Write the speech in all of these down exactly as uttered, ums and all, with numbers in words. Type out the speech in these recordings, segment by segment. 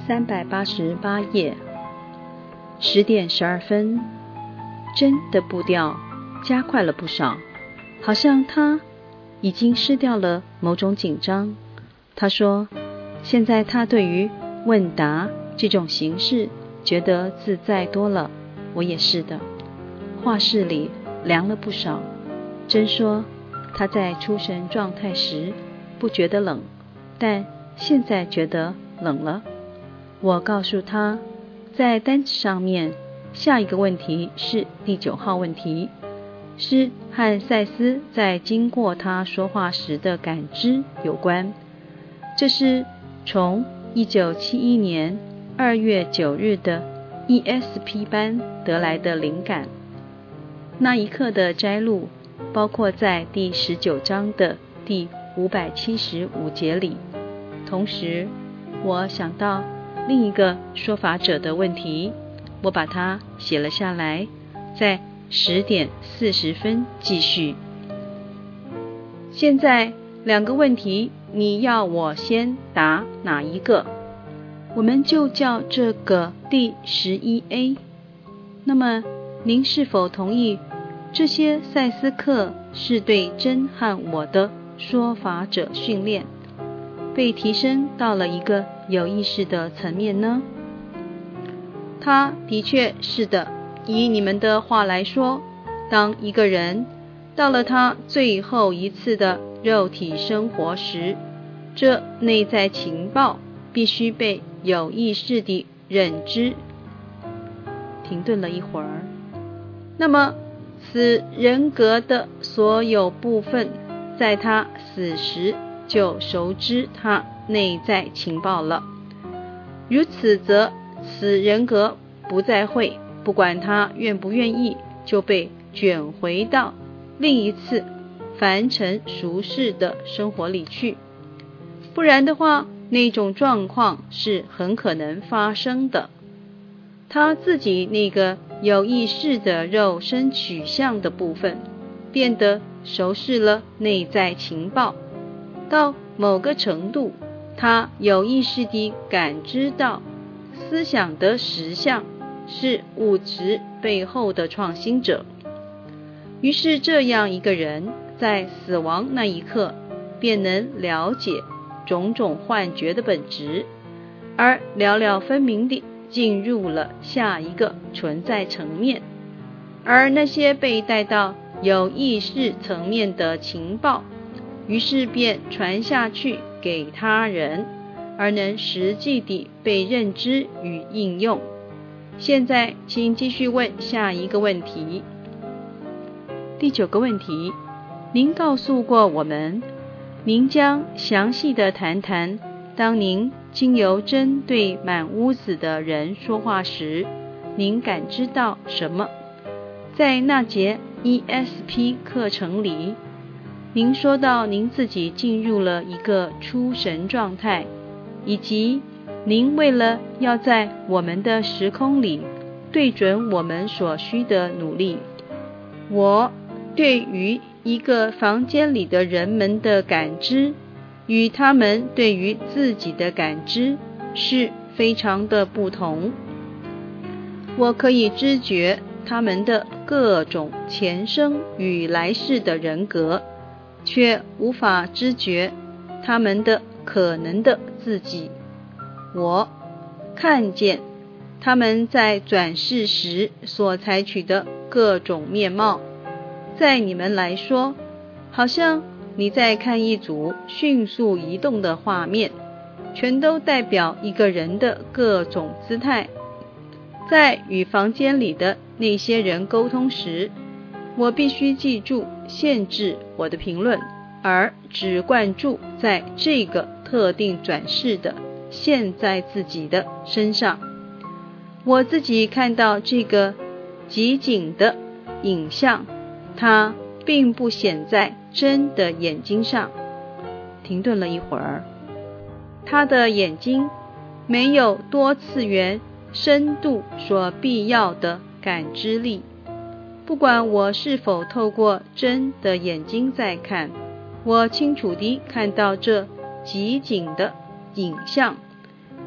三百八十八页。十点十二分，真的步调加快了不少，好像他已经失掉了某种紧张。他说，现在他对于问答这种形式觉得自在多了。我也是的。画室里凉了不少。真说他在出神状态时不觉得冷，但现在觉得冷了。我告诉他，在单子上面下一个问题是第九号问题，是和赛斯在经过他说话时的感知有关。这是从一九七一年二月九日的 E S P 班得来的灵感。那一刻的摘录包括在第十九章的第五百七十五节里。同时我想到另一个说法者的问题，我把它写了下来，在十点四十分继续。现在两个问题，你要我先答哪一个？我们就叫这个第十一 A。 那么您是否同意这些赛斯课是对真和我的说法者训练被提升到了一个有意识的层面呢？他的确是的。以你们的话来说，当一个人到了他最后一次的肉体生活时，这内在情报必须被有意识地认知。停顿了一会儿。那么此人格的所有部分在他死时就熟知他内在情报了。如此则此人格不再会，不管他愿不愿意，就被卷回到另一次凡尘俗世的生活里去。不然的话，那种状况是很可能发生的。他自己那个有意识的肉身取向的部分变得熟识了内在情报，到某个程度，他有意识地感知到思想的实相是物质背后的创新者。于是这样一个人在死亡那一刻便能了解种种幻觉的本质，而了了分明地进入了下一个存在层面。而那些被带到有意识层面的情报，于是便传下去给他人，而能实际地被认知与应用。现在请继续问下一个问题。第九个问题，您告诉过我们，您将详细地谈谈当您经由针对满屋子的人说话时，您感知到什么？在那节 E S P 课程里，您说到您自己进入了一个出神状态，以及您为了要在我们的时空里对准我们所需的努力。我对于一个房间里的人们的感知与他们对于自己的感知是非常的不同。我可以知觉他们的各种前生与来世的人格，却无法知觉他们的可能的自己。我看见他们在转世时所采取的各种面貌。在你们来说，好像你在看一组迅速移动的画面，全都代表一个人的各种姿态。在与房间里的那些人沟通时，我必须记住限制我的评论，而只灌注在这个特定转世的现在自己的身上。我自己看到这个极景的影像，它并不显在真的眼睛上。停顿了一会儿。他的眼睛没有多次元深度所必要的感知力。不管我是否透过真的眼睛在看，我清楚地看到这极景的影像，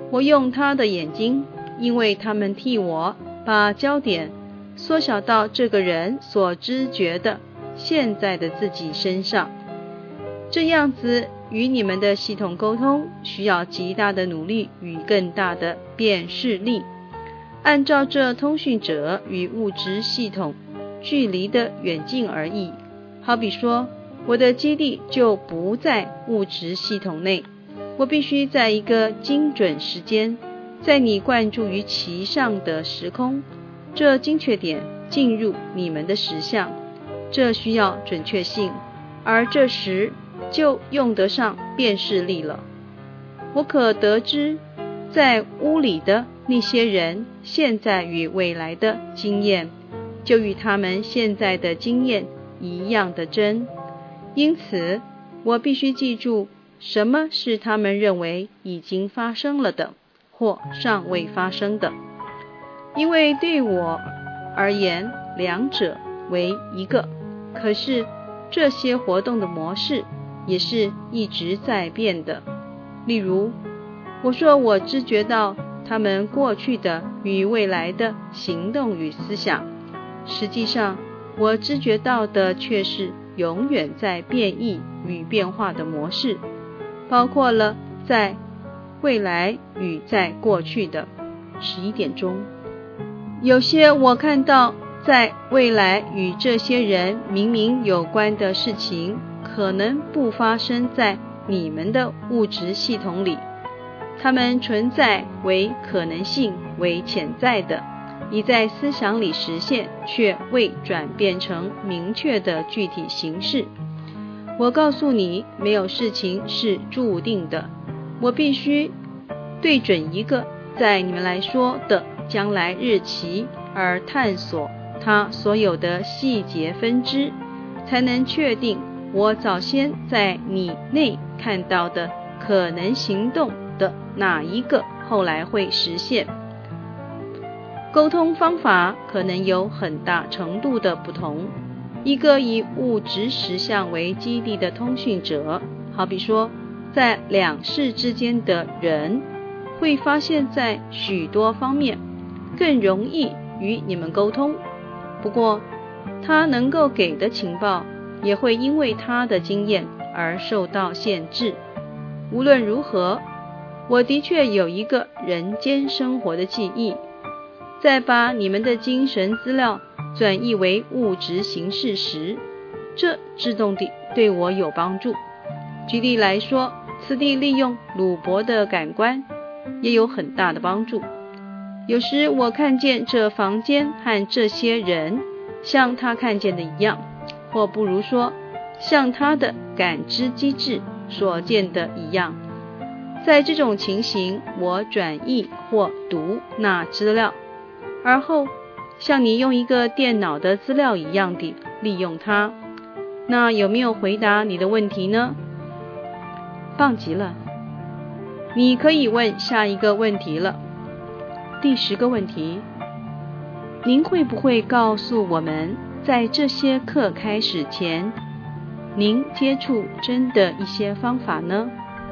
我用他的眼睛，因为他们替我把焦点缩小到这个人所知觉的现在的自己身上。这样子与你们的系统沟通需要极大的努力与更大的辨识力。按照这通讯者与物质系统距离的远近而异。好比说，我的基地就不在物质系统内，我必须在一个精准时间，在你灌注于其上的时空，这精确点进入你们的实相，这需要准确性，而这时就用得上辨识力了。我可得知在屋里的那些人现在与未来的经验，就与他们现在的经验一样的真。因此，我必须记住什么是他们认为已经发生了的，或尚未发生的。因为对我而言，两者为一个。可是，这些活动的模式也是一直在变的。例如，我说我知觉到他们过去的与未来的行动与思想，实际上我知觉到的却是永远在变异与变化的模式，包括了在未来与在过去的。十一点钟，有些我看到在未来与这些人明明有关的事情，可能不发生在你们的物质系统里，它们存在为可能性，为潜在的，已在思想里实现，却未转变成明确的具体形式。我告诉你，没有事情是注定的，我必须对准一个在你们来说的将来日期，而探索它所有的细节分支，才能确定我早先在你内看到的可能行动的哪一个后来会实现。沟通方法可能有很大程度的不同。一个以物质实相为基地的通讯者，好比说在两世之间的人，会发现在许多方面更容易与你们沟通。不过他能够给的情报也会因为他的经验而受到限制。无论如何，我的确有一个人间生活的记忆，在把你们的精神资料转译为物质形式时，这自动地对我有帮助。举例来说，此地利用鲁伯的感官也有很大的帮助。有时我看见这房间和这些人像他看见的一样，或不如说像他的感知机制所见的一样。在这种情形，我转译或读那资料，而后像你用一个电脑的资料一样地利用它。那有没有回答你的问题呢？棒极了，你可以问下一个问题了。第十个问题，您会不会告诉我们，在这些课开始前，您接触真的一些方法呢？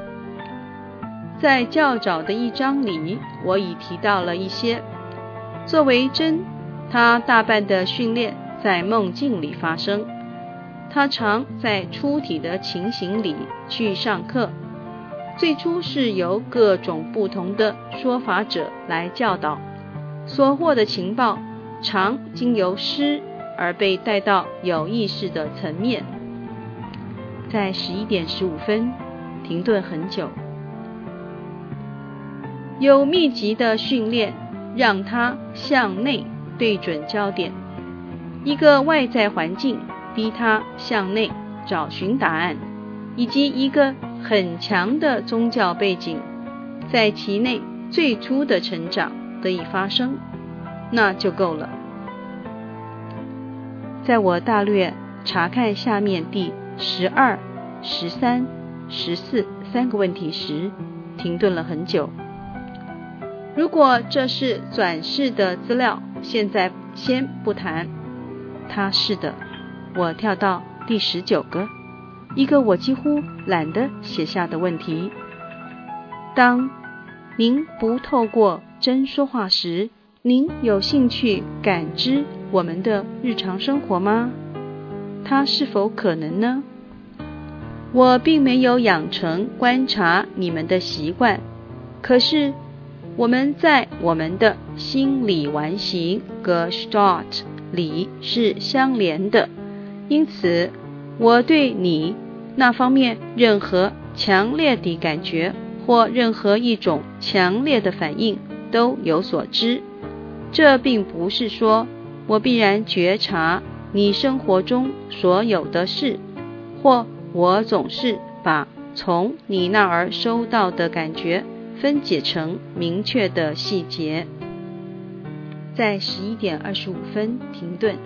在较早的一章里，我已提到了一些。作为真，他大半的训练在梦境里发生，他常在出体的情形里去上课。最初是由各种不同的说法者来教导，所获的情报常经由师而被带到有意识的层面。在十一点十五分停顿很久，有密集的训练让他向内对准焦点，一个外在环境逼他向内找寻答案，以及一个很强的宗教背景在其内最初的成长得以发生，那就够了。在我大略查看下面第十二、十三、十四三个问题时，停顿了很久。如果这是转世的资料，现在先不谈。它是的。我跳到第十九个，一个我几乎懒得写下的问题。当您不透过真说话时，您有兴趣感知我们的日常生活吗？它是否可能呢？我并没有养成观察你们的习惯，可是我们在我们的心理完形 Gestalt 里是相连的，因此我对你那方面任何强烈的感觉或任何一种强烈的反应都有所知。这并不是说我必然觉察你生活中所有的事，或我总是把从你那儿收到的感觉分解成明确的细节。在十一点二十五分停顿。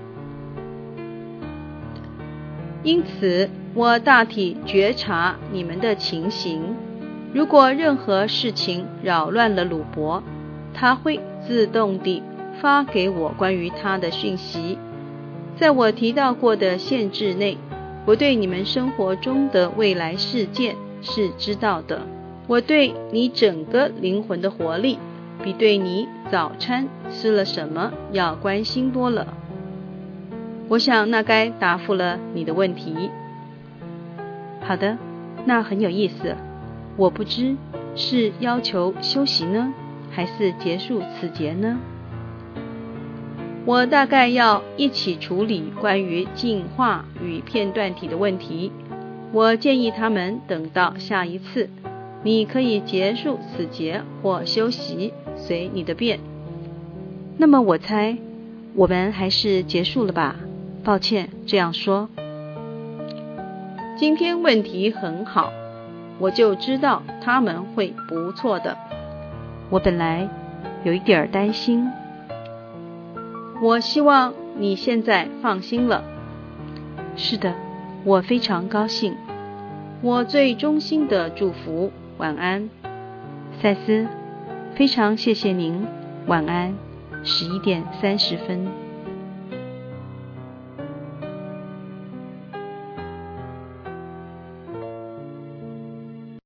因此我大体觉察你们的情形。如果任何事情扰乱了鲁伯，他会自动地发给我关于他的讯息。在我提到过的限制内，我对你们生活中的未来事件是知道的。我对你整个灵魂的活力，比对你早餐吃了什么要关心多了。我想那该答复了你的问题。好的，那很有意思。我不知是要求休息呢，还是结束此节呢？我大概要一起处理关于进化与片段体的问题。我建议他们等到下一次。你可以结束此节或休息，随你的便。那么我猜我们还是结束了吧？抱歉这样说。今天问题很好，我就知道他们会不错的。我本来有一点担心。我希望你现在放心了。是的，我非常高兴。我最衷心的祝福。晚安，赛斯，非常谢谢您。晚安，十一点三十分。